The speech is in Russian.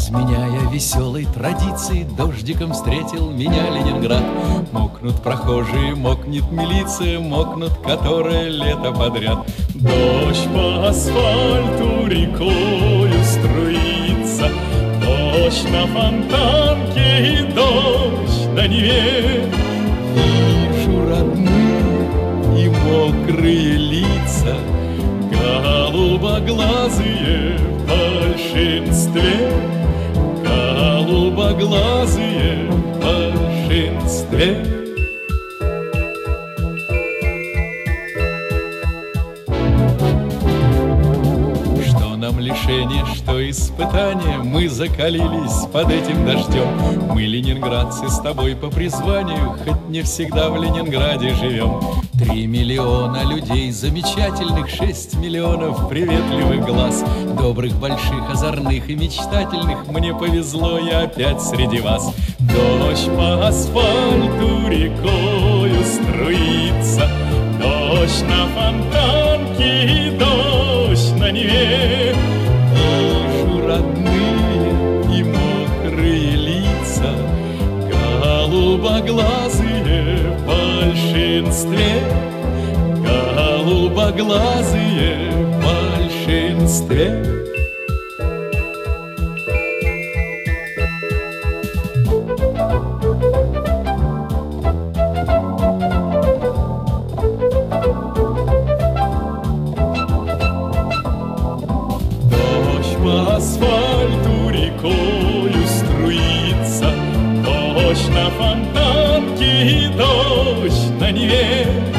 Изменяя веселой традиции, дождиком встретил меня Ленинград. Мокнут прохожие, мокнет милиция, мокнут которое лето подряд. Дождь по асфальту рекою струится, дождь на фонтанке и дождь на Неве. Вижу родные и мокрые лица, голубоглазые в большинстве, голубоглазые в большинстве. Что нам лишение, что испытание, мы закалились под этим дождем. Мы, ленинградцы, с тобой по призванию, хоть не всегда в Ленинграде живем. 3 миллиона людей замечательных, 6 миллионов приветливых глаз, добрых, больших, озорных и мечтательных. Мне повезло, я опять среди вас. Дождь по асфальту рекою струится, дождь на фонтанке и дождь на Неве. Вижу родные и мокрые лица, голубоглазые в большинстве, голубоглазые в большинстве. Дождь по асфальту рекою струится, дождь на фонтанке и дождь на Неве.